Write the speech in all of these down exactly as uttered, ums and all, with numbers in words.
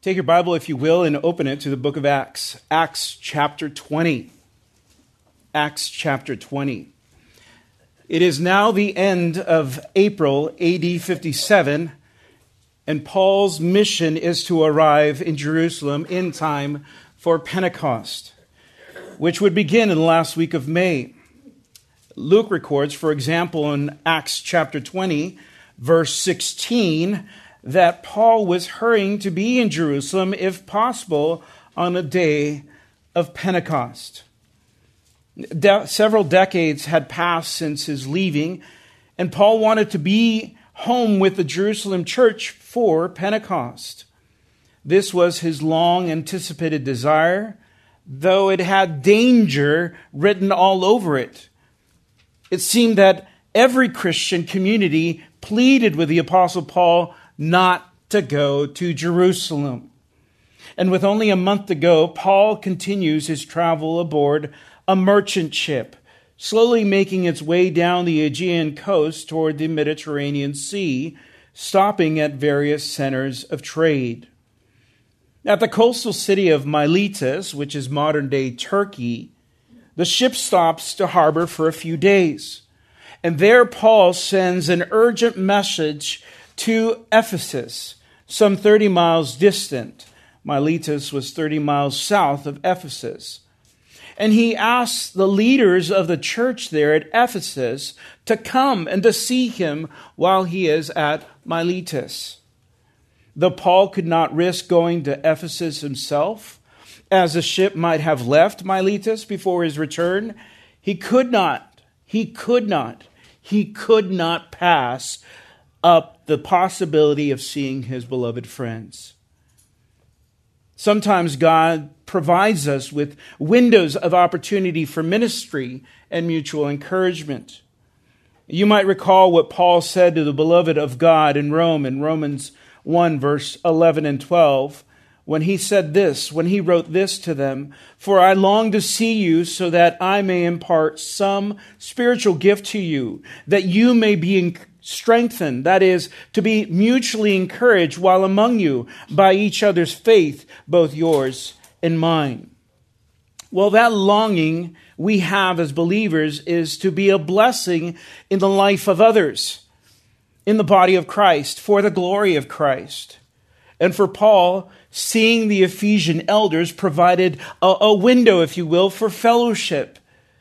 Take your Bible, if you will, and open it to the book of Acts. Acts chapter twenty. Acts chapter twenty. It is now the end of April A D fifty-seven, and Paul's mission is to arrive in Jerusalem in time for Pentecost, which would begin in the last week of May. Luke records, for example, in Acts chapter twenty, verse sixteen, that Paul was hurrying to be in Jerusalem, if possible, on a day of Pentecost. De- several decades had passed since his leaving, and Paul wanted to be home with the Jerusalem church for Pentecost. This was his long-anticipated desire, though it had danger written all over it. It seemed that every Christian community pleaded with the Apostle Paul not to go to Jerusalem. And with only a month to go, Paul continues his travel aboard a merchant ship, slowly making its way down the Aegean coast toward the Mediterranean Sea, stopping at various centers of trade. At the coastal city of Miletus, which is modern-day Turkey, the ship stops to harbor for a few days. And there Paul sends an urgent message to Ephesus, some thirty miles distant. Miletus was thirty miles south of Ephesus. And he asks the leaders of the church there at Ephesus to come and to see him while he is at Miletus. Though Paul could not risk going to Ephesus himself, as the ship might have left Miletus before his return, he could not, he could not, he could not pass up the possibility of seeing his beloved friends. Sometimes God provides us with windows of opportunity for ministry and mutual encouragement. You might recall what Paul said to the beloved of God in Rome in Romans one, verse eleven and twelve, when he said this, when he wrote this to them, "For I long to see you so that I may impart some spiritual gift to you, that you may be strengthened," that is, to be mutually encouraged while among you by each other's faith, both yours and mine. Well, that longing we have as believers is to be a blessing in the life of others, in the body of Christ, for the glory of Christ. And for Paul, seeing the Ephesian elders provided a, a window, if you will, for fellowship.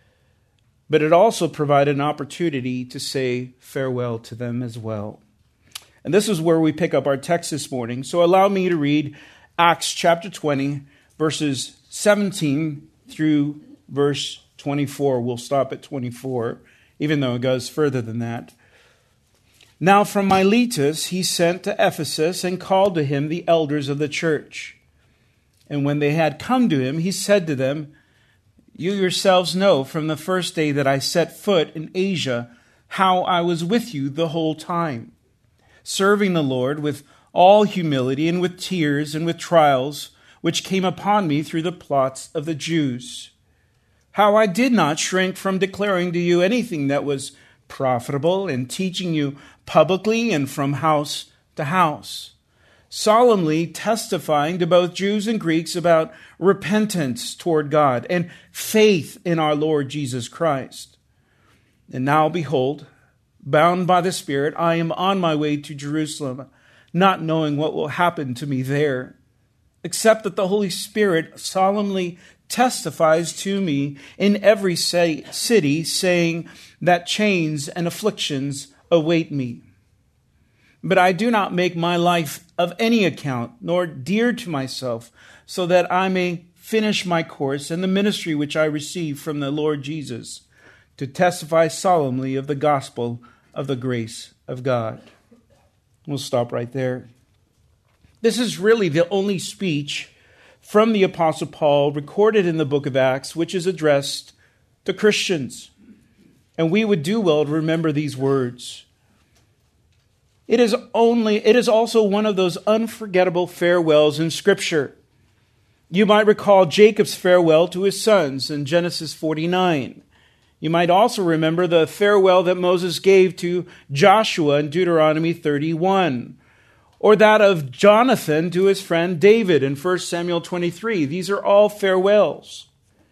But it also provided an opportunity to say farewell to them as well. And this is where we pick up our text this morning. So allow me to read Acts chapter twenty, verses seventeen through verse twenty-four. We'll stop at twenty-four, even though it goes further than that. Now from Miletus he sent to Ephesus and called to him the elders of the church. And when they had come to him, he said to them, "You yourselves know from the first day that I set foot in Asia how I was with you the whole time, serving the Lord with all humility and with tears and with trials which came upon me through the plots of the Jews. How I did not shrink from declaring to you anything that was profitable and teaching you publicly and from house to house, solemnly testifying to both Jews and Greeks about repentance toward God and faith in our Lord Jesus Christ. And now, behold, bound by the Spirit, I am on my way to Jerusalem, not knowing what will happen to me there, except that the Holy Spirit solemnly testifies to me in every city, saying that chains and afflictions await me. But I do not make my life of any account, nor dear to myself, so that I may finish my course and the ministry which I received from the Lord Jesus, to testify solemnly of the gospel of the grace of God." We'll stop right there. This is really the only speech from the Apostle Paul recorded in the book of Acts which is addressed to Christians. And we would do well to remember these words. It is only, it is also one of those unforgettable farewells in Scripture. You might recall Jacob's farewell to his sons in Genesis forty-nine. You might also remember the farewell that Moses gave to Joshua in Deuteronomy thirty-one, or that of Jonathan to his friend David in First Samuel twenty-three. These are all farewells.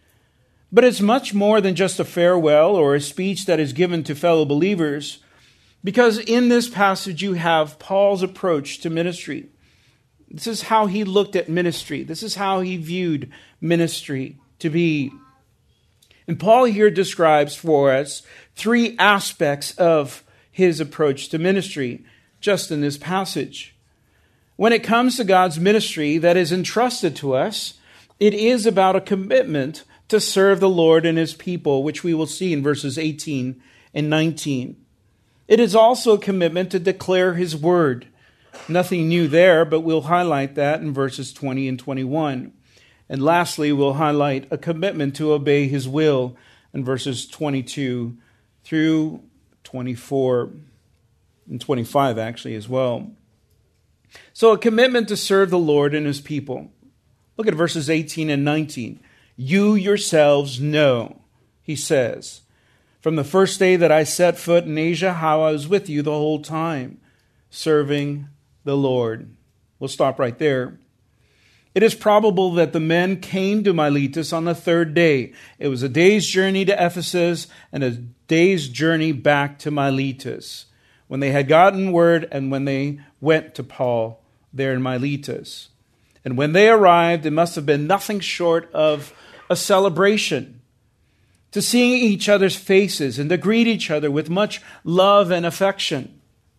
But it's much more than just a farewell or a speech that is given to fellow believers, because in this passage you have Paul's approach to ministry. This is how he looked at ministry. This is how he viewed ministry to be. And Paul here describes for us three aspects of his approach to ministry just in this passage. When it comes to God's ministry that is entrusted to us, it is about a commitment to serve the Lord and his people, which we will see in verses eighteen and nineteen. It is also a commitment to declare his word. Nothing new there, but we'll highlight that in verses twenty and twenty-one. And lastly, we'll highlight a commitment to obey his will in verses twenty-two through twenty-four and twenty-five actually as well. So a commitment to serve the Lord and his people. Look at verses eighteen and nineteen. You yourselves know, he says, from the first day that I set foot in Asia, how I was with you the whole time, serving the Lord. We'll stop right there. It is probable that the men came to Miletus on the third day. It was a day's journey to Ephesus and a day's journey back to Miletus, when they had gotten word and when they went to Paul there in Miletus. And when they arrived, it must have been nothing short of a celebration, to seeing each other's faces and to greet each other with much love and affection.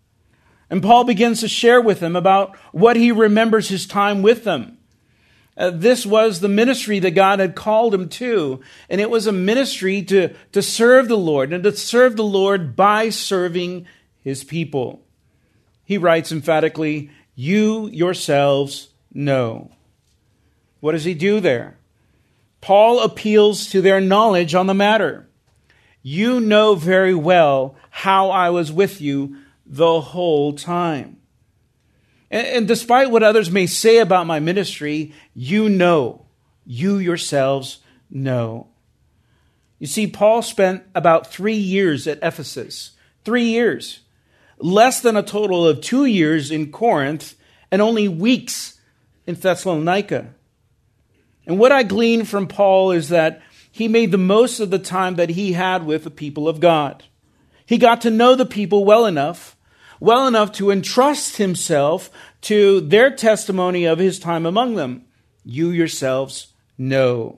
And Paul begins to share with them about what he remembers his time with them. Uh, this was the ministry that God had called him to, and it was a ministry to, to serve the Lord, and to serve the Lord by serving his people. He writes emphatically, you yourselves know. What does he do there? Paul appeals to their knowledge on the matter. You know very well how I was with you the whole time. And, and despite what others may say about my ministry, you know, you yourselves know. You see, Paul spent about three years at Ephesus. Three years. Less than a total of two years in Corinth, and only weeks in Thessalonica. And what I glean from Paul is that he made the most of the time that he had with the people of God. He got to know the people well enough, well enough to entrust himself to their testimony of his time among them. You yourselves know.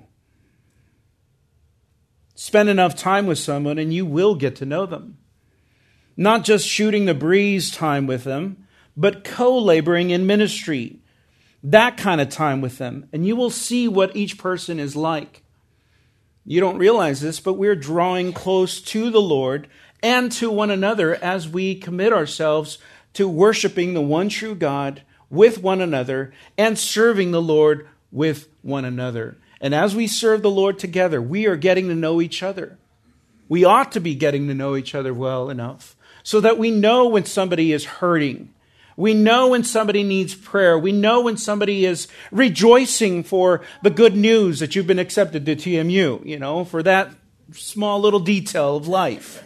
Spend enough time with someone and you will get to know them. Not just shooting the breeze time with them, but co-laboring in ministry. That kind of time with them. And you will see what each person is like. You don't realize this, but we're drawing close to the Lord and to one another as we commit ourselves to worshiping the one true God with one another and serving the Lord with one another. And as we serve the Lord together, we are getting to know each other. We ought to be getting to know each other well enough so that we know when somebody is hurting. We know when somebody needs prayer. We know when somebody is rejoicing for the good news that you've been accepted to T M U, you know, for that small little detail of life.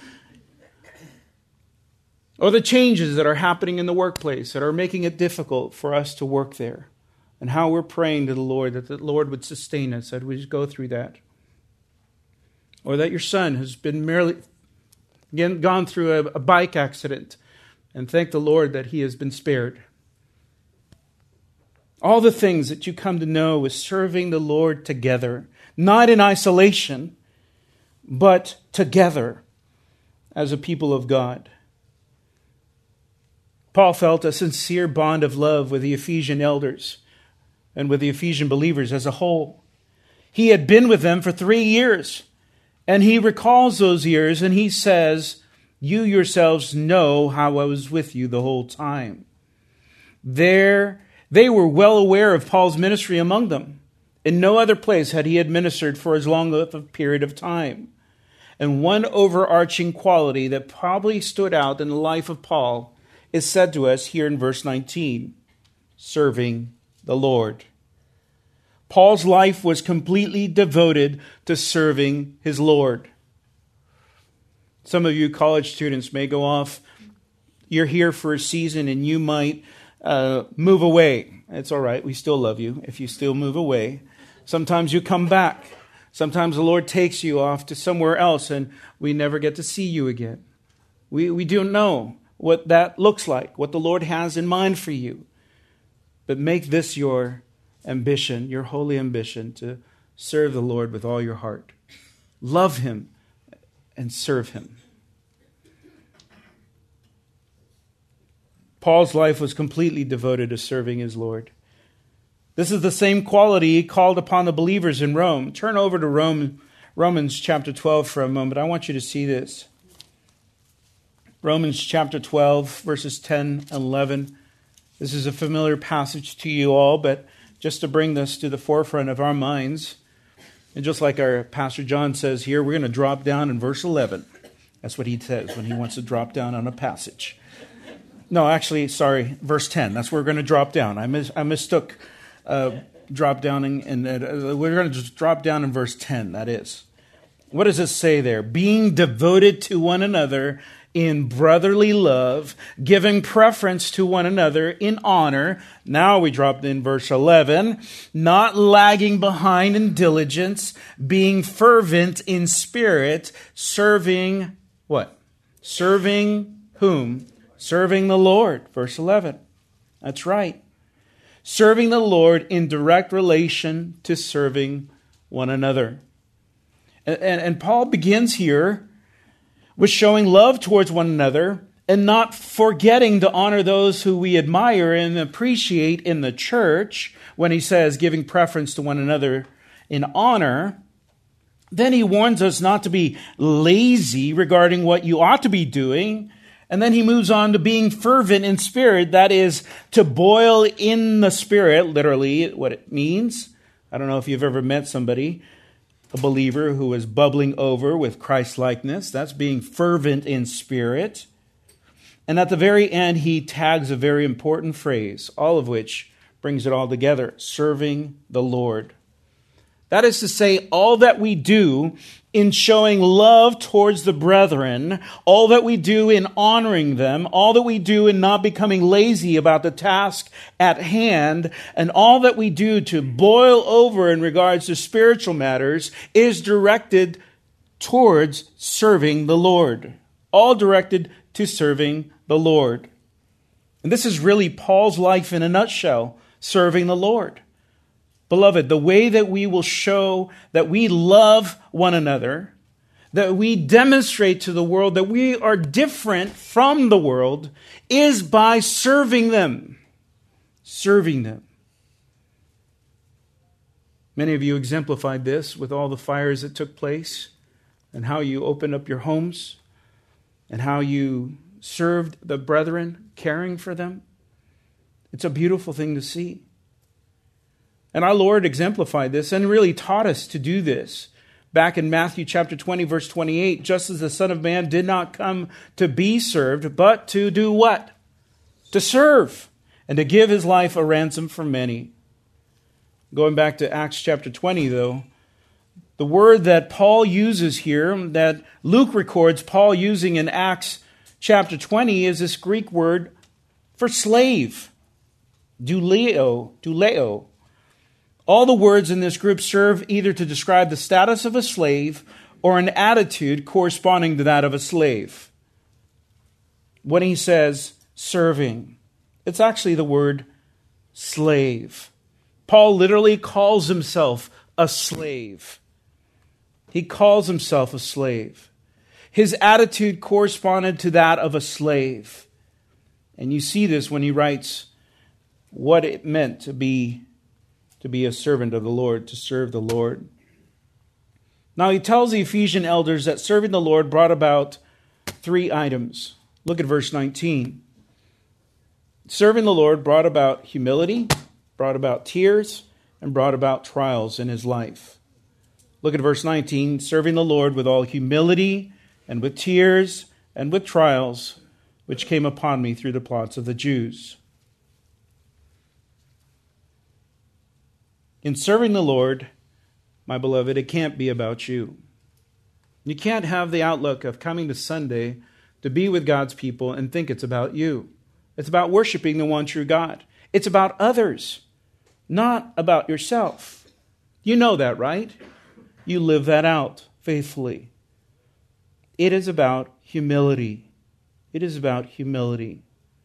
Or the changes that are happening in the workplace that are making it difficult for us to work there. And how we're praying to the Lord that the Lord would sustain us as we just go through that. Or that your son has been merely again, gone through a, a bike accident. And thank the Lord that he has been spared. All the things that you come to know is serving the Lord together. Not in isolation, but together as a people of God. Paul felt a sincere bond of love with the Ephesian elders and with the Ephesian believers as a whole. He had been with them for three years. And he recalls those years and he says, you yourselves know how I was with you the whole time. There, they were well aware of Paul's ministry among them. In no other place had he administered for as long a period of time. And one overarching quality that probably stood out in the life of Paul is said to us here in verse nineteen, serving the Lord. Paul's life was completely devoted to serving his Lord. Some of you college students may go off. You're here for a season and you might uh, move away. It's all right. We still love you if you still move away. Sometimes you come back. Sometimes the Lord takes you off to somewhere else and we never get to see you again. We, we do know what that looks like, what the Lord has in mind for you. But make this your ambition, your holy ambition, to serve the Lord with all your heart. Love Him and serve Him. Paul's life was completely devoted to serving his Lord. This is the same quality he called upon the believers in Rome. Turn over to Rome, Romans chapter twelve for a moment. I want you to see this. Romans chapter twelve, verses ten and eleven. This is a familiar passage to you all, but just to bring this to the forefront of our minds, and just like our Pastor John says here, we're going to drop down in verse eleven. That's what he says when he wants to drop down on a passage. No, actually, sorry, verse ten. That's where we're going to drop down. I, mis- I mistook uh, drop downing, and uh, we're going to just drop down in verse ten, that is. What does it say there? Being devoted to one another in brotherly love, giving preference to one another in honor. Now we dropped in verse eleven. Not lagging behind in diligence, being fervent in spirit, serving what? Serving whom? Serving the Lord. Verse eleven. That's right. Serving the Lord in direct relation to serving one another. And, and, and Paul begins here with showing love towards one another and not forgetting to honor those who we admire and appreciate in the church when he says giving preference to one another in honor. Then he warns us not to be lazy regarding what you ought to be doing. And then he moves on to being fervent in spirit. That is to boil in the spirit, literally what it means. I don't know if you've ever met somebody, a believer who is bubbling over with Christ-likeness. That's being fervent in spirit. And at the very end, he tags a very important phrase, all of which brings it all together, serving the Lord. That is to say, all that we do in showing love towards the brethren, all that we do in honoring them, all that we do in not becoming lazy about the task at hand, and all that we do to boil over in regards to spiritual matters is directed towards serving the Lord. All directed to serving the Lord. And this is really Paul's life in a nutshell, serving the Lord. Beloved, the way that we will show that we love one another, that we demonstrate to the world that we are different from the world, is by serving them. Serving them. Many of you exemplified this with all the fires that took place and how you opened up your homes and how you served the brethren, caring for them. It's a beautiful thing to see. And our Lord exemplified this and really taught us to do this. Back in Matthew chapter twenty, verse twenty-eight, just as the Son of Man did not come to be served, but to do what? To serve, and to give his life a ransom for many. Going back to Acts chapter twenty, though, the word that Paul uses here, that Luke records Paul using in Acts chapter twenty, is this Greek word for slave. Douleo, douleo. All the words in this group serve either to describe the status of a slave or an attitude corresponding to that of a slave. When he says serving, it's actually the word slave. Paul literally calls himself a slave. He calls himself a slave. His attitude corresponded to that of a slave. And you see this when he writes what it meant to be to be a servant of the Lord, to serve the Lord. Now he tells the Ephesian elders that serving the Lord brought about three items. Look at verse nineteen. Serving the Lord brought about humility, brought about tears, and brought about trials in his life. Look at verse nineteen. Serving the Lord with all humility and with tears and with trials, which came upon me through the plots of the Jews. In serving the Lord, my beloved, it can't be about you. You can't have the outlook of coming to Sunday to be with God's people and think it's about you. It's about worshiping the one true God. It's about others, not about yourself. You know that, right? You live that out faithfully. It is about humility. It is about humility.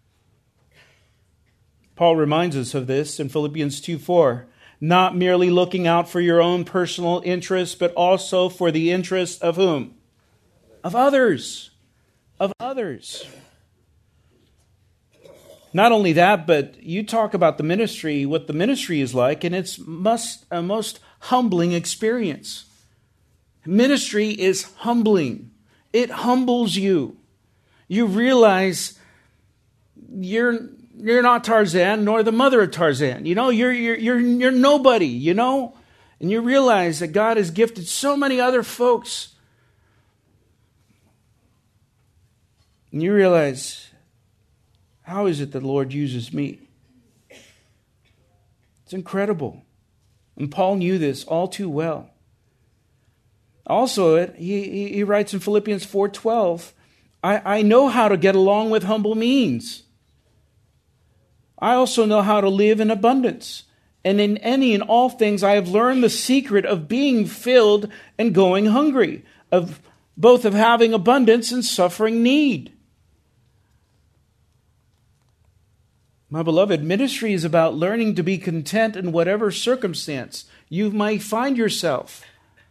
Paul reminds us of this in Philippians two four. Not merely looking out for your own personal interests, but also for the interests of whom? Of others. Of others. Not only that, but you talk about the ministry, what the ministry is like, and it's must, a most humbling experience. Ministry is humbling. It humbles you. You realize you're you're not Tarzan nor the mother of Tarzan. You know, you're you're you're you're nobody, you know? And you realize that God has gifted so many other folks. And you realize, how is it that the Lord uses me? It's incredible. And Paul knew this all too well. Also, it, he, he writes in Philippians four twelve, I, I know how to get along with humble means. I also know how to live in abundance. And in any and all things I have learned the secret of being filled and going hungry, of both of having abundance and suffering need. My beloved, ministry is about learning to be content in whatever circumstance you might find yourself.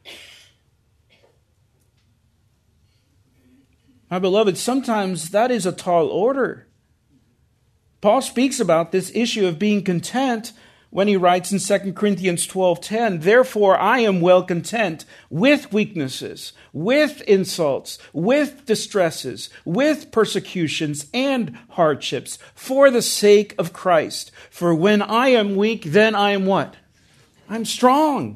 My beloved, sometimes that is a tall order. Paul speaks about this issue of being content when he writes in Second Corinthians twelve ten, therefore I am well content with weaknesses, with insults, with distresses, with persecutions and hardships, for the sake of Christ. For when I am weak, then I am what? I'm strong.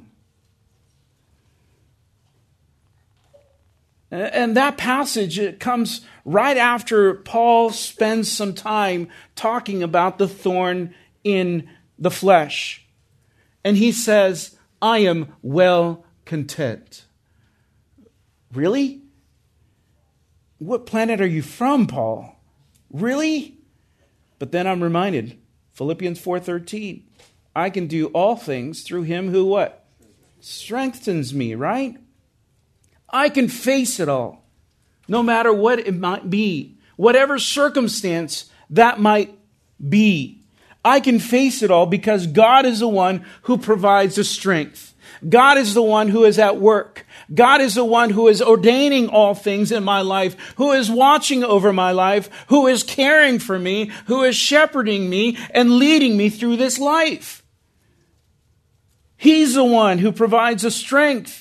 And that passage, it comes right after Paul spends some time talking about the thorn in the flesh. And he says, I am well content. Really? What planet are you from, Paul? Really? But then I'm reminded, Philippians four thirteen, I can do all things through him who what? Strengthens me, right? I can face it all, no matter what it might be, whatever circumstance that might be. I can face it all because God is the one who provides the strength. God is the one who is at work. God is the one who is ordaining all things in my life, who is watching over my life, who is caring for me, who is shepherding me and leading me through this life. He's the one who provides the strength.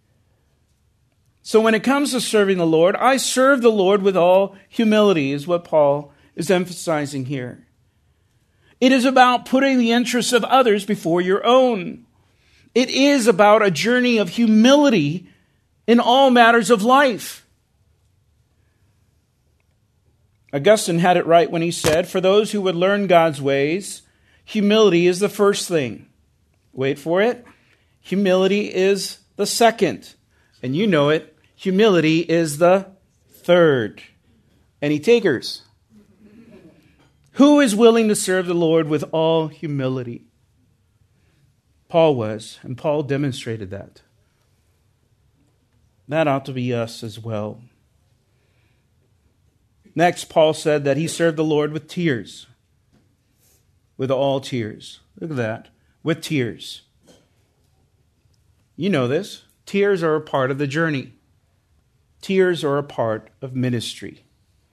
So when it comes to serving the Lord, I serve the Lord with all humility, is what Paul is emphasizing here. It is about putting the interests of others before your own. It is about a journey of humility in all matters of life. Augustine had it right when he said, for those who would learn God's ways, humility is the first thing. Wait for it. Humility is the second. And you know it. Humility is the third. Any takers? Who is willing to serve the Lord with all humility? Paul was, and Paul demonstrated that. That ought to be us as well. Next, Paul said that he served the Lord with tears. With all tears. Look at that. With tears. You know this. Tears are a part of the journey. Tears are a part of ministry.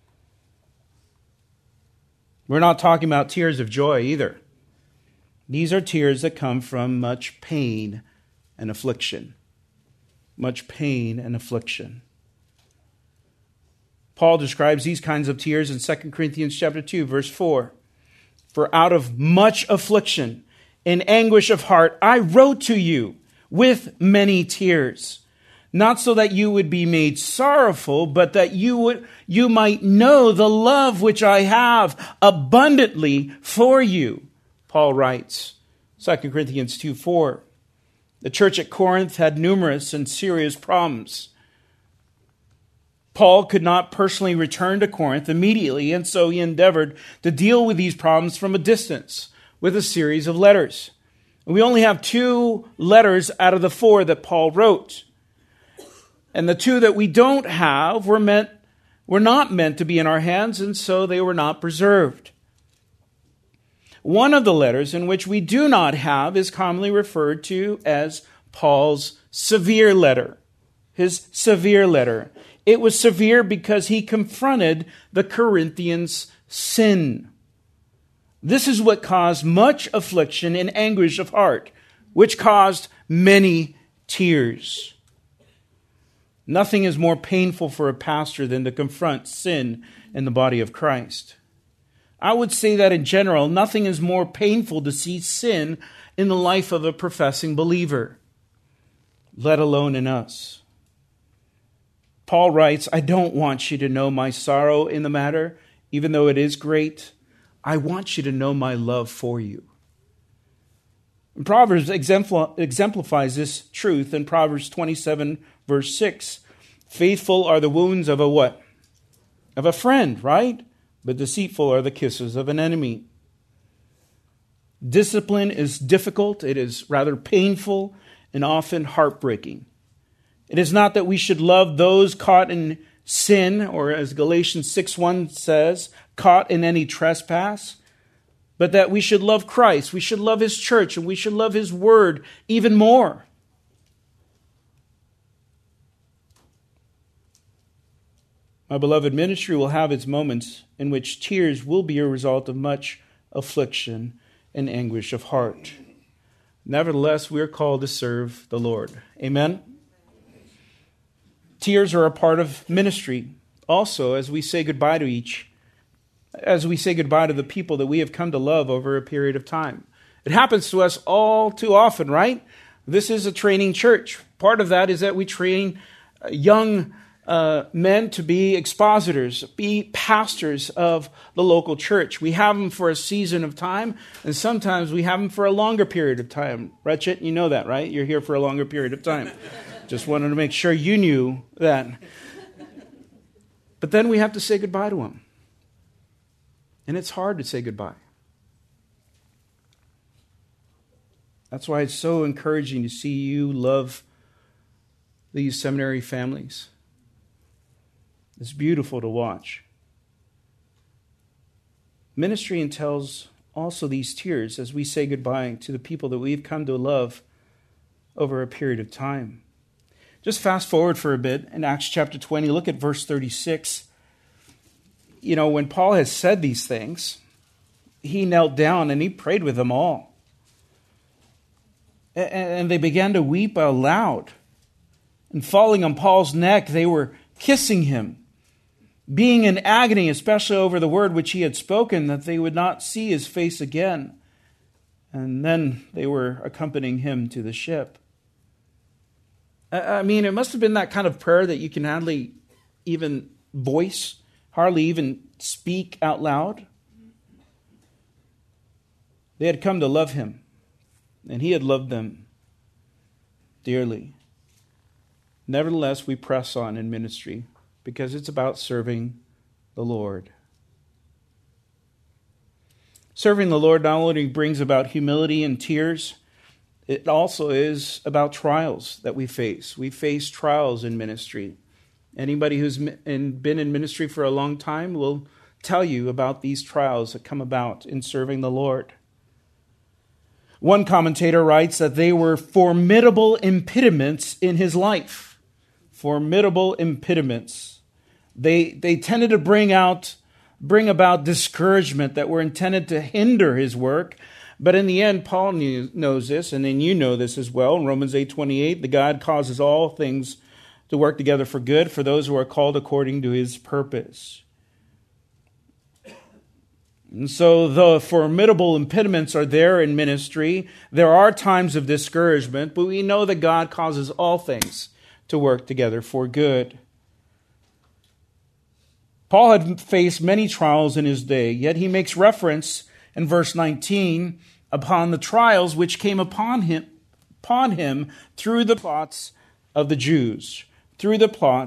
We're not talking about tears of joy either. These are tears that come from much pain and affliction. Much pain and affliction. Paul describes these kinds of tears in Second Corinthians chapter two, verse four. For out of much affliction and anguish of heart, I wrote to you with many tears, not so that you would be made sorrowful, but that you would you might know the love which I have abundantly for you. Paul writes, Second Corinthians two four. The church at Corinth had numerous and serious problems. Paul could not personally return to Corinth immediately, and so he endeavored to deal with these problems from a distance with a series of letters. We only have two letters out of the four that Paul wrote. And the two that we don't have were meant were not meant to be in our hands, and so they were not preserved. One of the letters in which we do not have is commonly referred to as Paul's severe letter. His severe letter. It was severe because he confronted the Corinthians' sin. This is what caused much affliction and anguish of heart, which caused many tears. Nothing is more painful for a pastor than to confront sin in the body of Christ. I would say that in general, nothing is more painful to see sin in the life of a professing believer, let alone in us. Paul writes, I don't want you to know my sorrow in the matter, even though it is great. I want you to know my love for you. And Proverbs exemplifies this truth in Proverbs twenty-seven, verse six. Faithful are the wounds of a what? Of a friend, right? But deceitful are the kisses of an enemy. Discipline is difficult. It is rather painful and often heartbreaking. It is not that we should love those caught in sin, or as Galatians six one says, caught in any trespass, but that we should love Christ, we should love His church, and we should love His word even more. My beloved, ministry will have its moments in which tears will be a result of much affliction and anguish of heart. Nevertheless, we are called to serve the Lord. Amen? Tears are a part of ministry. Also, as we say goodbye to each, as we say goodbye to the people that we have come to love over a period of time. It happens to us all too often, right? This is a training church. Part of that is that we train young uh, men to be expositors, be pastors of the local church. We have them for a season of time, and sometimes we have them for a longer period of time. Ratchet, you know that, right? You're here for a longer period of time. Just wanted to make sure you knew that. But then we have to say goodbye to them. And it's hard to say goodbye. That's why it's so encouraging to see you love these seminary families. It's beautiful to watch. Ministry entails also these tears as we say goodbye to the people that we've come to love over a period of time. Just fast forward for a bit in Acts chapter twenty. Look at verse thirty-six. You know, when Paul has said these things, he knelt down and he prayed with them all. And they began to weep aloud. And falling on Paul's neck, they were kissing him, being in agony, especially over the word which he had spoken, that they would not see his face again. And then they were accompanying him to the ship. I mean, it must have been that kind of prayer that you can hardly even voice, hardly even speak out loud. They had come to love him, and he had loved them dearly. Nevertheless, we press on in ministry because it's about serving the Lord. Serving the Lord not only brings about humility and tears, it also is about trials that we face. We face trials in ministry. Anybody who's been in ministry for a long time will tell you about these trials that come about in serving the Lord. One commentator writes that they were formidable impediments in his life. Formidable impediments. They, they tended to bring out, bring about discouragement that were intended to hinder his work. But in the end, Paul knew, knows this, and then you know this as well. In Romans eight twenty-eight, the God causes all things to work together for good for those who are called according to his purpose. And so the formidable impediments are there in ministry. There are times of discouragement, but we know that God causes all things to work together for good. Paul had faced many trials in his day, yet he makes reference in verse nineteen upon the trials which came upon him, upon him through the plots of the Jews, through the plots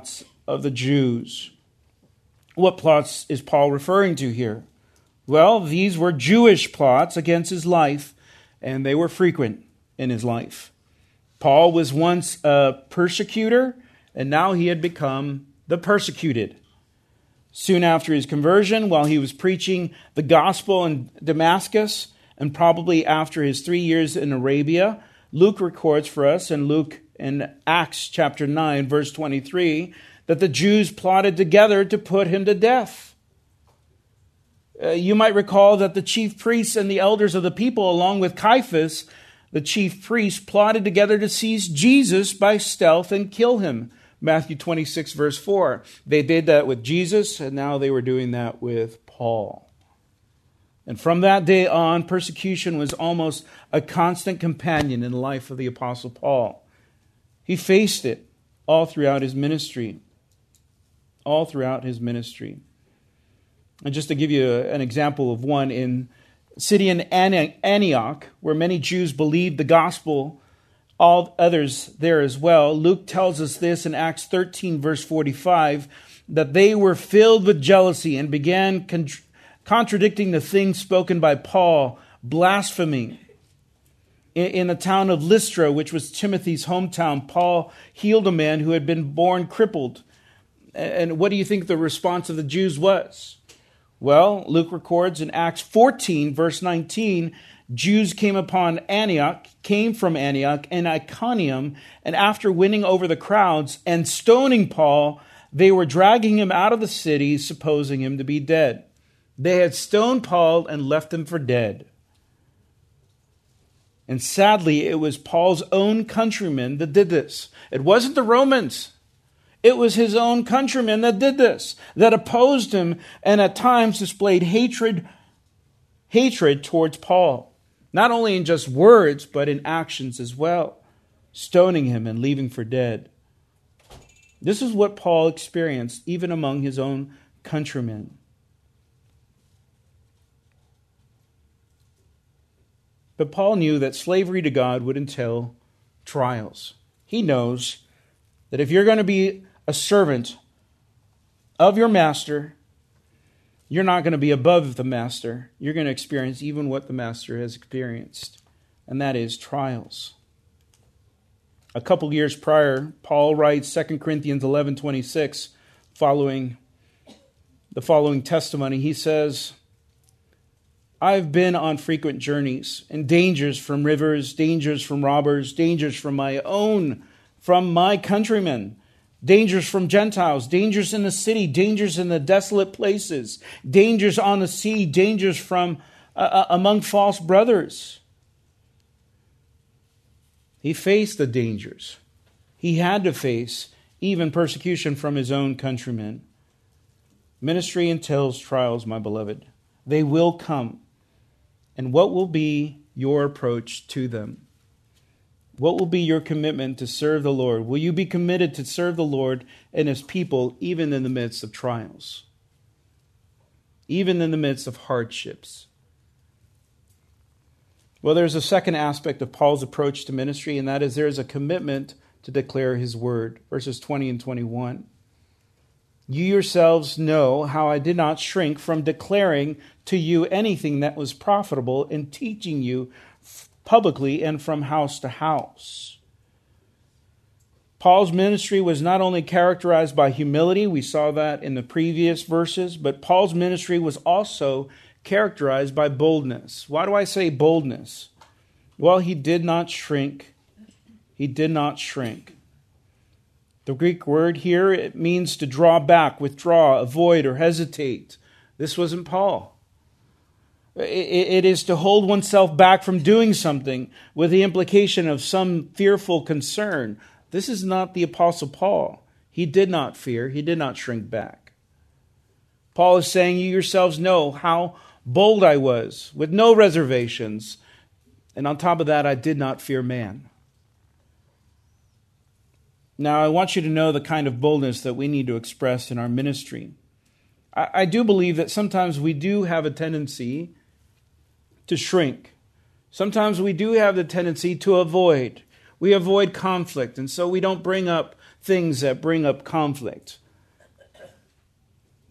of the Jews. What plots is Paul referring to here? Well, these were Jewish plots against his life, and they were frequent in his life. Paul was once a persecutor, and now he had become the persecuted. Soon after his conversion, while he was preaching the gospel in Damascus, and probably after his three years in Arabia, Luke records for us in Luke in Acts chapter nine, verse twenty-three, that the Jews plotted together to put him to death. Uh, you might recall that the chief priests and the elders of the people, along with Caiaphas, the chief priest, plotted together to seize Jesus by stealth and kill him. Matthew twenty-six, verse four. They did that with Jesus, and now they were doing that with Paul. And from that day on, persecution was almost a constant companion in the life of the Apostle Paul. He faced it all throughout his ministry. All throughout his ministry. And just to give you an example of one, in city in Antioch, where many Jews believed the gospel, all others there as well, Luke tells us this in Acts thirteen, verse forty-five, that they were filled with jealousy and began con- contradicting the things spoken by Paul, blaspheming. In, in the town of Lystra, which was Timothy's hometown, Paul healed a man who had been born crippled. And what do you think the response of the Jews was? Well, Luke records in Acts fourteen, verse nineteen, Jews came upon Antioch, came from Antioch and Iconium, and after winning over the crowds and stoning Paul, they were dragging him out of the city, supposing him to be dead. They had stoned Paul and left him for dead. And sadly, it was Paul's own countrymen that did this. It wasn't the Romans. It was his own countrymen that did this, that opposed him and at times displayed hatred, hatred towards Paul. Not only in just words, but in actions as well, stoning him and leaving for dead. This is what Paul experienced even among his own countrymen. But Paul knew that slavery to God would entail trials. He knows that if you're going to be a servant of your master, you're not going to be above the master. You're going to experience even what the master has experienced, and that is trials. A couple years prior, Paul writes Second Corinthians eleven twenty-six, following the following testimony. He says, I've been on frequent journeys and dangers from rivers, dangers from robbers, dangers from my own, from my countrymen, dangers from Gentiles, dangers in the city, dangers in the desolate places, dangers on the sea, dangers from uh, among false brothers. He faced the dangers. He had to face even persecution from his own countrymen. Ministry entails trials, my beloved. They will come. And what will be your approach to them? What will be your commitment to serve the Lord? Will you be committed to serve the Lord and His people even in the midst of trials? Even in the midst of hardships? Well, there's a second aspect of Paul's approach to ministry, and that is there is a commitment to declare His word. Verses twenty and twenty-one. You yourselves know how I did not shrink from declaring to you anything that was profitable in teaching you publicly and from house to house. Paul's ministry was not only characterized by humility, we saw that in the previous verses, but Paul's ministry was also characterized by boldness. Why do I say boldness? Well, he did not shrink. He did not shrink. The Greek word here, it means to draw back, withdraw, avoid, or hesitate. This wasn't Paul. It is to hold oneself back from doing something with the implication of some fearful concern. This is not the Apostle Paul. He did not fear. He did not shrink back. Paul is saying, you yourselves know how bold I was, with no reservations. And on top of that, I did not fear man. Now, I want you to know the kind of boldness that we need to express in our ministry. I, I do believe that sometimes we do have a tendency to shrink. Sometimes we do have the tendency to avoid. We avoid conflict, and so we don't bring up things that bring up conflict.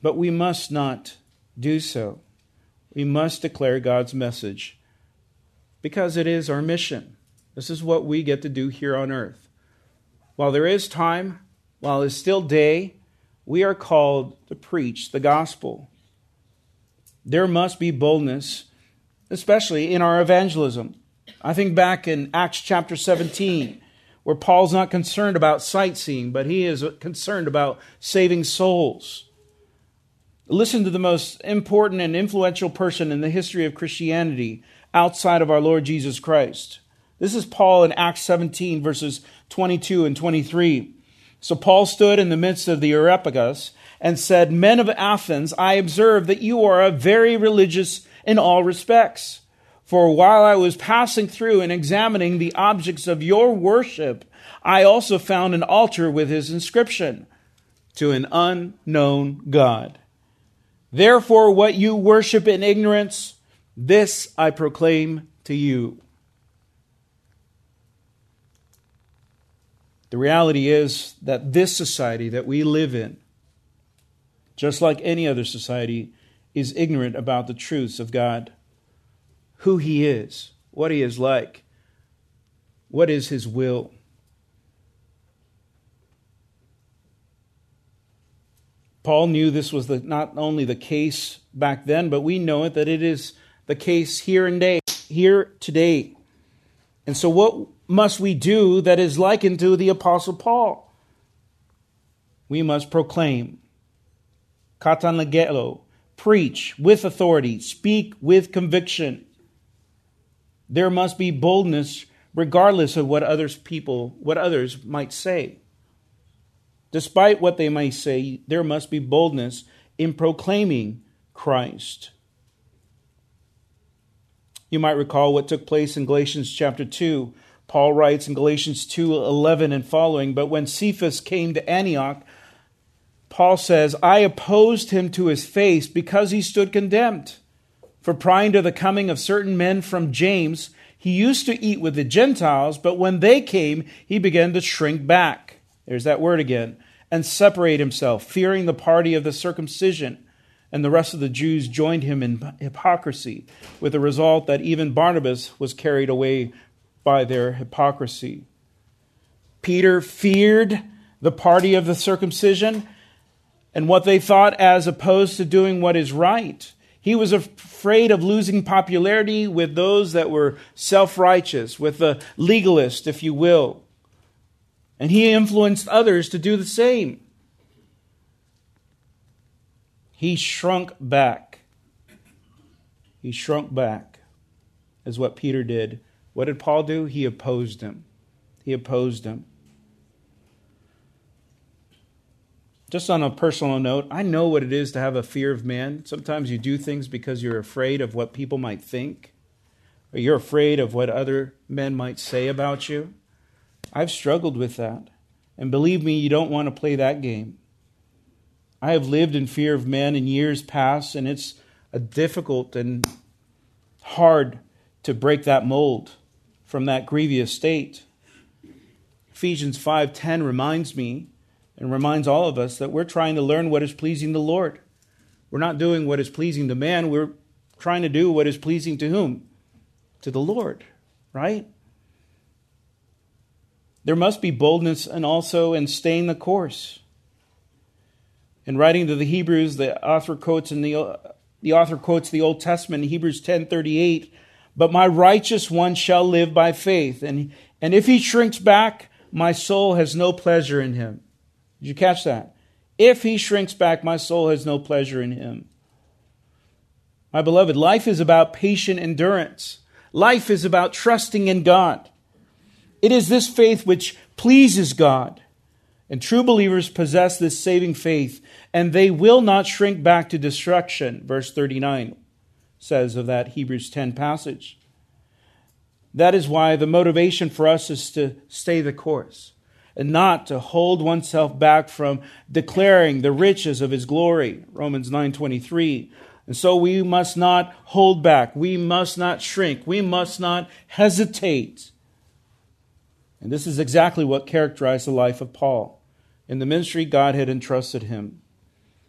But we must not do so. We must declare God's message because it is our mission. This is what we get to do here on earth. While there is time, while it's still day, we are called to preach the gospel. There must be boldness, especially in our evangelism. I think back in Acts chapter seventeen, where Paul's not concerned about sightseeing, but he is concerned about saving souls. Listen to the most important and influential person in the history of Christianity outside of our Lord Jesus Christ. This is Paul in Acts seventeen, verses twenty-two and twenty-three. So Paul stood in the midst of the Areopagus and said, "Men of Athens, I observe that you are very religious in all respects. For while I was passing through and examining the objects of your worship, I also found an altar with his inscription, 'To an unknown God.' Therefore, what you worship in ignorance, this I proclaim to you." The reality is that this society that we live in, just like any other society, is ignorant about the truths of God, who He is, what He is like, what is His will. Paul knew this was the, not only the case back then, but we know it that it is the case here and day, here today. And so what must we do that is likened to the Apostle Paul? We must proclaim, katanagelo, preach with authority, speak with conviction. There must be boldness regardless of what others people, what others might say. Despite what they may say, there must be boldness in proclaiming Christ. You might recall what took place in Galatians chapter two. Paul writes in Galatians two eleven and following, "But when Cephas came to Antioch," Paul says, "I opposed him to his face because he stood condemned. For prior to the coming of certain men from James, he used to eat with the Gentiles, but when they came, he began to shrink back." There's that word again. "And separate himself, fearing the party of the circumcision. And the rest of the Jews joined him in hypocrisy, with the result that even Barnabas was carried away by their hypocrisy." Peter feared the party of the circumcision and what they thought as opposed to doing what is right. He was afraid of losing popularity with those that were self-righteous, with the legalist, if you will. And he influenced others to do the same. He shrunk back. He shrunk back, is what Peter did. What did Paul do? He opposed him. He opposed him. Just on a personal note, I know what it is to have a fear of man. Sometimes you do things because you're afraid of what people might think, or you're afraid of what other men might say about you. I've struggled with that. And believe me, you don't want to play that game. I have lived in fear of men in years past, and it's a difficult and hard to break that mold from that grievous state. Ephesians five ten reminds me and reminds all of us that we're trying to learn what is pleasing to the Lord. We're not doing what is pleasing to man. We're trying to do what is pleasing to whom? To the Lord, right? There must be boldness and also in staying the course. In writing to the Hebrews, the author quotes in the the author quotes the Old Testament in Hebrews ten thirty-eight, "But my righteous one shall live by faith, and and if he shrinks back, my soul has no pleasure in him." Did you catch that? If he shrinks back, my soul has no pleasure in him. My beloved, life is about patient endurance. Life is about trusting in God. It is this faith which pleases God. And true believers possess this saving faith, and they will not shrink back to destruction, verse thirty-nine says of that Hebrews ten passage. That is why the motivation for us is to stay the course and not to hold oneself back from declaring the riches of His glory, Romans nine twenty-three. And so we must not hold back. We must not shrink. We must not hesitate. And this is exactly what characterized the life of Paul. In the ministry God had entrusted him.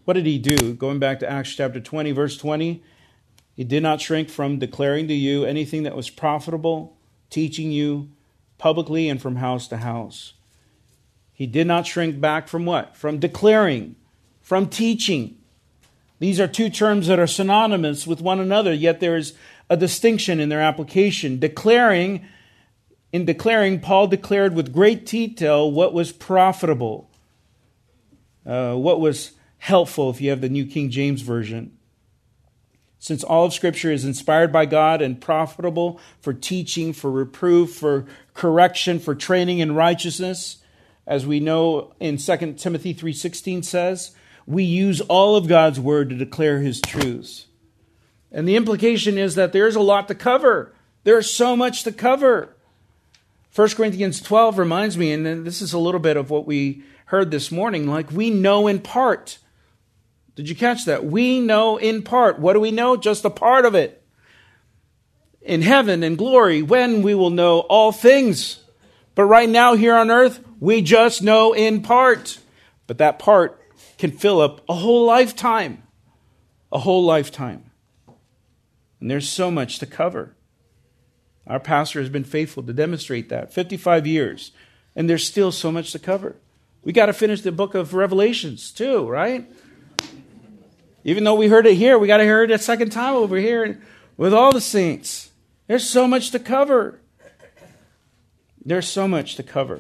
What did he do? Going back to Acts chapter twenty, verse twenty, he did not shrink from declaring to you anything that was profitable, teaching you publicly and from house to house. He did not shrink back from what? From declaring, from teaching. These are two terms that are synonymous with one another, yet there is a distinction in their application. Declaring, in declaring, Paul declared with great detail what was profitable, uh, what was helpful if you have the New King James Version. Since all of Scripture is inspired by God and profitable for teaching, for reproof, for correction, for training in righteousness, as we know in Second Timothy three sixteen says, we use all of God's word to declare his truths. And the implication is that there's a lot to cover. There's so much to cover. First Corinthians twelve reminds me, and this is a little bit of what we heard this morning, like we know in part. Did you catch that? We know in part. What do we know? Just a part of it. In heaven and glory, when we will know all things. But right now here on earth, we just know in part. But that part can fill up a whole lifetime. A whole lifetime. And there's so much to cover. Our pastor has been faithful to demonstrate that. fifty-five years. And there's still so much to cover. We got to finish the book of Revelations too, right? Even though we heard it here, we got to hear it a second time over here with all the saints. There's so much to cover. There's so much to cover.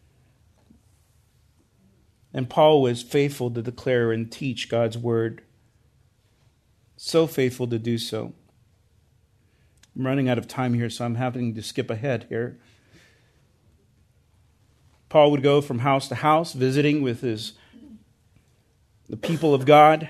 And Paul was faithful to declare and teach God's word. So faithful to do so. I'm running out of time here, so I'm having to skip ahead here. Paul would go from house to house, visiting with his the people of God,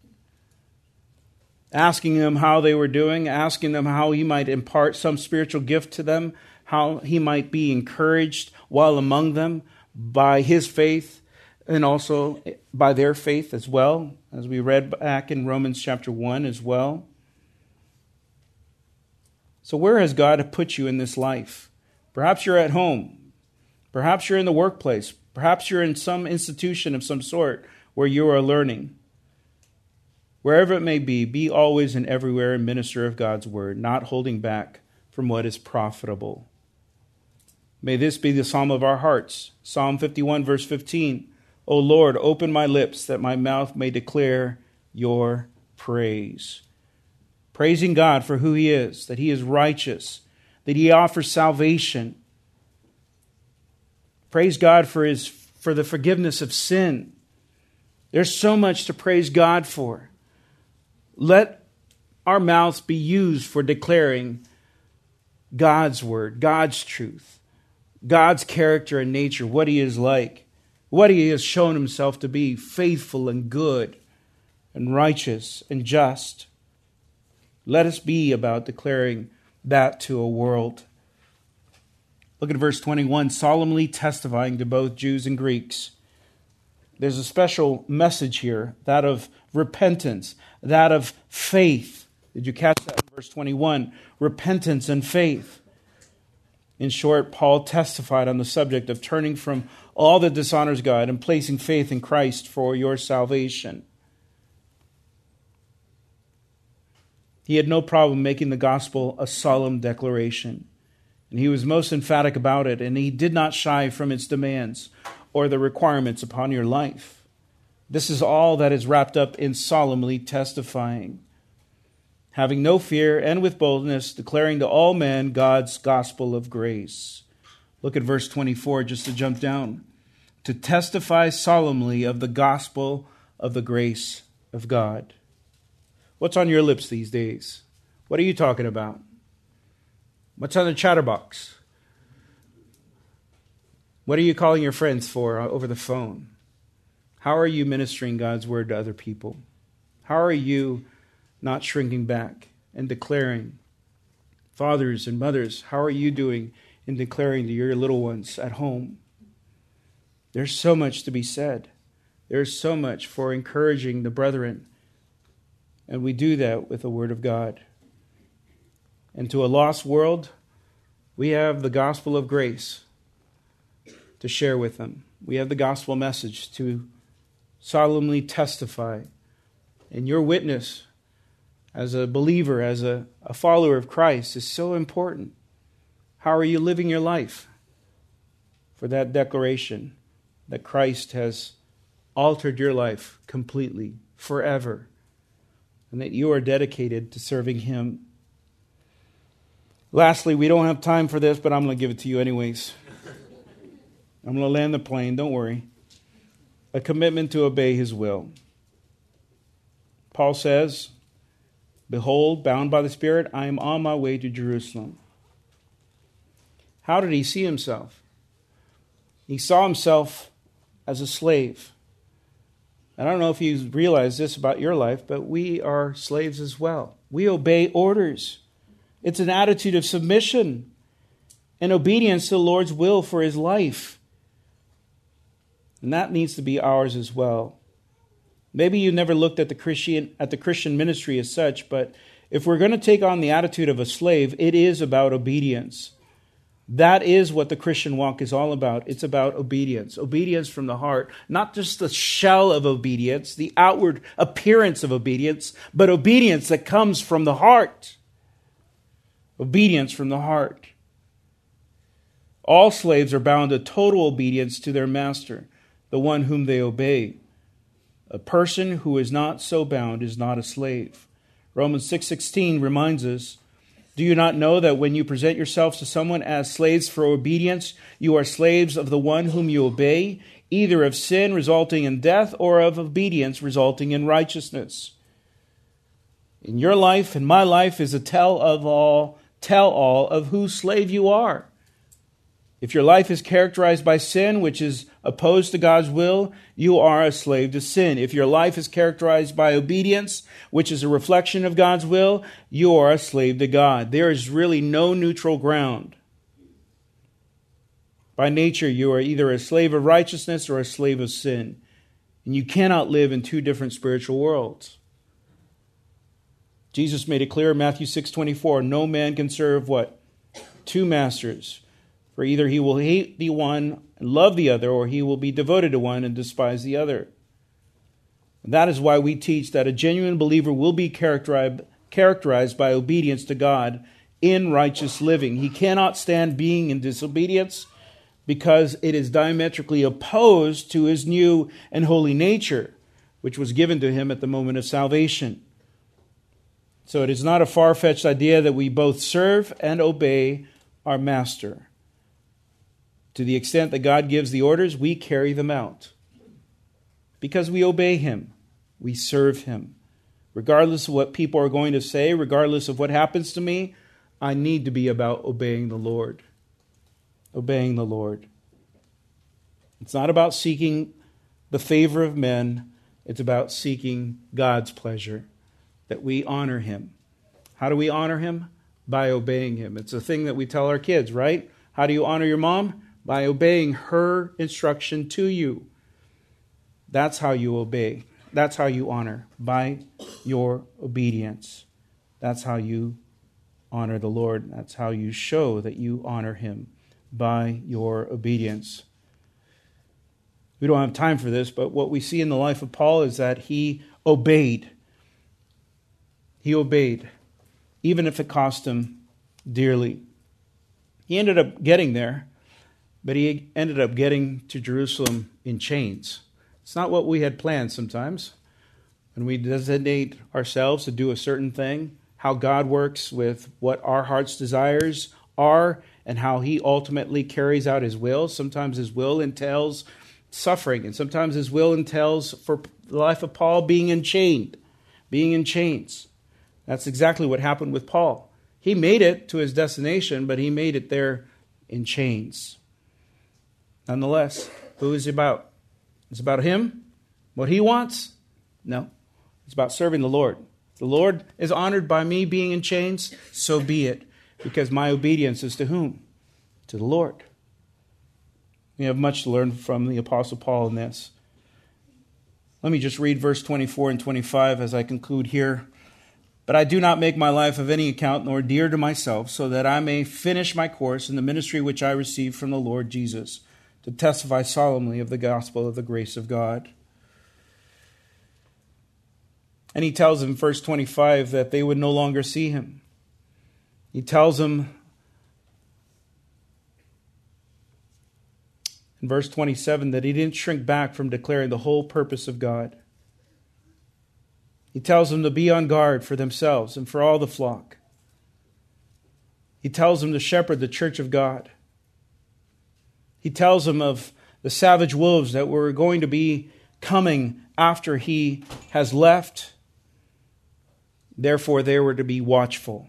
asking them how they were doing, asking them how he might impart some spiritual gift to them, how he might be encouraged while among them by his faith and also by their faith as well, as we read back in Romans chapter one as well. So where has God put you in this life? Perhaps you're at home. Perhaps you're in the workplace. Perhaps you're in some institution of some sort where you are learning. Wherever it may be, be always and everywhere a minister of God's word, not holding back from what is profitable. May this be the psalm of our hearts. Psalm fifty-one, verse fifteen. O Lord, open my lips that my mouth may declare your praise. Praising God for who he is, that he is righteous, that he offers salvation. Praise God for his for the forgiveness of sin. There's so much to praise God for. Let our mouths be used for declaring God's word, God's truth, God's character and nature, what he is like, what he has shown himself to be, faithful and good and righteous and just. Let us be about declaring that to a world. Look at verse twenty-one, solemnly testifying to both Jews and Greeks. There's a special message here, that of repentance, that of faith. Did you catch that in verse twenty-one? Repentance and faith. In short, Paul testified on the subject of turning from all that dishonors God and placing faith in Christ for your salvation. He had no problem making the gospel a solemn declaration. And he was most emphatic about it, and he did not shy from its demands or the requirements upon your life. This is all that is wrapped up in solemnly testifying. Having no fear and with boldness, declaring to all men God's gospel of grace. Look at verse twenty-four, just to jump down. To testify solemnly of the gospel of the grace of God. What's on your lips these days? What are you talking about? What's on the chatterbox? What are you calling your friends for over the phone? How are you ministering God's word to other people? How are you not shrinking back and declaring? Fathers and mothers, how are you doing in declaring to your little ones at home? There's so much to be said. There's so much for encouraging the brethren. And we do that with the word of God. And to a lost world, we have the gospel of grace to share with them. We have the gospel message to solemnly testify And your witness as a believer, as a, a follower of Christ is so important. How are you living your life for that declaration that Christ has altered your life completely, forever, and that you are dedicated to serving Him? Lastly, we don't have time for this, but I'm going to give it to you anyways. I'm going to land the plane, don't worry. A commitment to obey His will. Paul says, "Behold, bound by the Spirit, I am on my way to Jerusalem." How did he see himself? He saw himself as a slave. I don't know if you realize this about your life, but we are slaves as well. We obey orders. It's an attitude of submission and obedience to the Lord's will for His life. And that needs to be ours as well. Maybe you never looked at the Christian at the Christian ministry as such, but if we're going to take on the attitude of a slave, it is about obedience. That is what the Christian walk is all about. It's about obedience. Obedience from the heart. Not just the shell of obedience, the outward appearance of obedience, but obedience that comes from the heart. Obedience from the heart. All slaves are bound to total obedience to their master, the one whom they obey. A person who is not so bound is not a slave. Romans six sixteen reminds us, "Do you not know that when you present yourselves to someone as slaves for obedience, you are slaves of the one whom you obey, either of sin resulting in death or of obedience resulting in righteousness?" In your life and my life is a tell of all, tell all of whose slave you are. If your life is characterized by sin, which is opposed to God's will, you are a slave to sin. If your life is characterized by obedience, which is a reflection of God's will, you are a slave to God. There is really no neutral ground. By nature, you are either a slave of righteousness or a slave of sin. And you cannot live in two different spiritual worlds. Jesus made it clear in Matthew six twenty-four, "No man can serve" what? "Two masters. For either he will hate the one and love the other, or he will be devoted to one and despise the other." And that is why we teach that a genuine believer will be characterized, characterized by obedience to God in righteous living. He cannot stand being in disobedience because it is diametrically opposed to his new and holy nature, which was given to him at the moment of salvation. So it is not a far-fetched idea that we both serve and obey our master. To the extent that God gives the orders, we carry them out. Because we obey Him, we serve Him. Regardless of what people are going to say, regardless of what happens to me, I need to be about obeying the Lord. Obeying the Lord. It's not about seeking the favor of men. It's about seeking God's pleasure, that we honor Him. How do we honor Him? By obeying Him. It's a thing that we tell our kids, right? How do you honor your mom? By obeying her instruction to you. That's how you obey. That's how you honor. By your obedience. That's how you honor the Lord. That's how you show that you honor Him. By your obedience. We don't have time for this, but what we see in the life of Paul is that he obeyed. He obeyed, even if it cost him dearly. He ended up getting there. But he ended up getting to Jerusalem in chains. It's not what we had planned sometimes. When we designate ourselves to do a certain thing, how God works with what our heart's desires are and how He ultimately carries out His will. Sometimes His will entails suffering, and sometimes His will entails, for the life of Paul, being enchained, being in chains. That's exactly what happened with Paul. He made it to his destination, but he made it there in chains. Nonetheless, who is it about? It's about him? What he wants? No. It's about serving the Lord. If the Lord is honored by me being in chains, so be it. Because my obedience is to whom? To the Lord. We have much to learn from the Apostle Paul in this. Let me just read verse twenty-four and twenty-five as I conclude here. "But I do not make my life of any account nor dear to myself, so that I may finish my course in the ministry which I received from the Lord Jesus, to testify solemnly of the gospel of the grace of God." And he tells them in verse twenty-five that they would no longer see him. He tells them in verse twenty-seven that he didn't shrink back from declaring the whole purpose of God. He tells them to be on guard for themselves and for all the flock. He tells them to shepherd the church of God. He tells them of the savage wolves that were going to be coming after he has left. Therefore, they were to be watchful.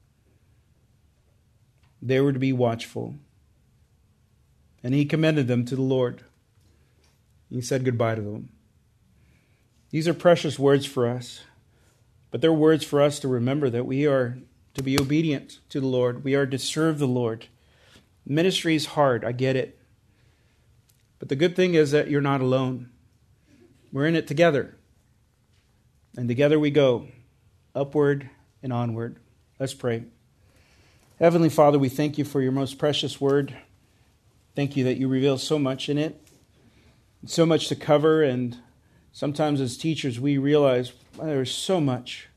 They were to be watchful. And he commended them to the Lord. He said goodbye to them. These are precious words for us, but they're words for us to remember that we are to be obedient to the Lord. We are to serve the Lord. Ministry is hard, I get it. But the good thing is that you're not alone. We're in it together. And together we go, upward and onward. Let's pray. Heavenly Father, we thank you for your most precious word. Thank you that you reveal so much in it. So much to cover, and sometimes as teachers we realize well, there's so much.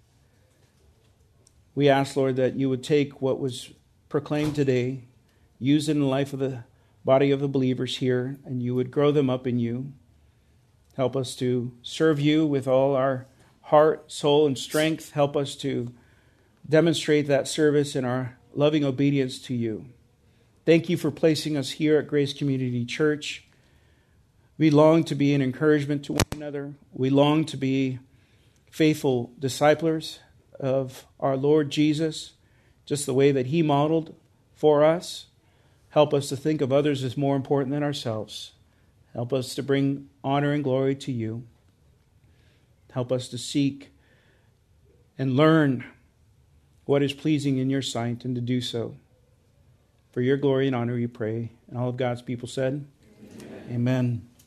We ask, Lord, that you would take what was proclaimed today, use it in the life of the body of the believers here, and you would grow them up in you. Help us to serve you with all our heart, soul, and strength. Help us to demonstrate that service in our loving obedience to you. Thank you for placing us here at Grace Community Church. We long to be an encouragement to one another. We long to be faithful disciplers of our Lord Jesus, just the way that he modeled for us. Help us to think of others as more important than ourselves. Help us to bring honor and glory to you. Help us to seek and learn what is pleasing in your sight and to do so. For your glory and honor, we pray. And all of God's people said, Amen. Amen.